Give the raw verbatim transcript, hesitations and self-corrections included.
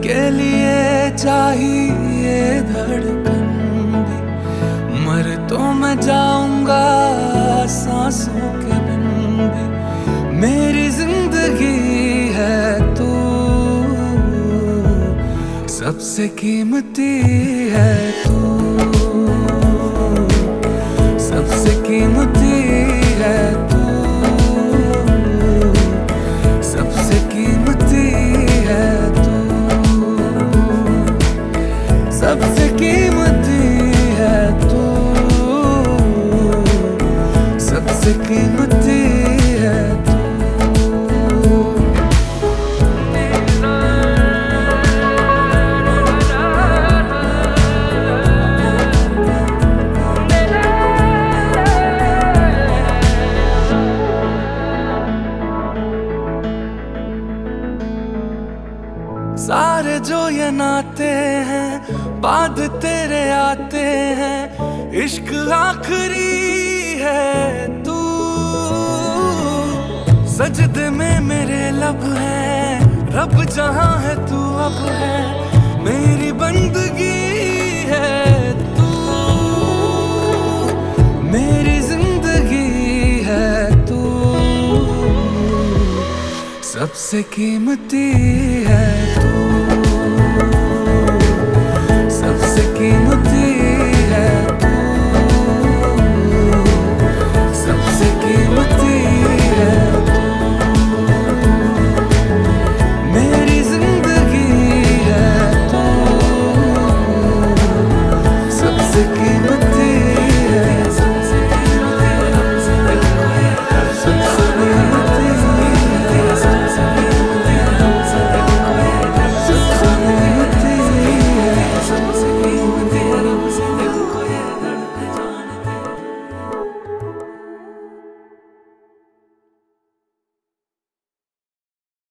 के लिए चाहिए धड़कन भी, मर तो मैं जाऊंगा सांसों के बिन भी। मेरी जिंदगी है तू, सबसे कीमती है तू, सबसे कीमती है तू, सबसे कीमती है तू, सबसे कीमती है तू, सबसे कीमती है तू। सारे जो ये नाते हैं बाद तेरे आते हैं, इश्क आखिरी है तू। सजदे में मेरे लब है, रब जहां है तू अब है, मेरी बंदगी है तू, मेरी जिंदगी है तू, सबसे कीमती है तू।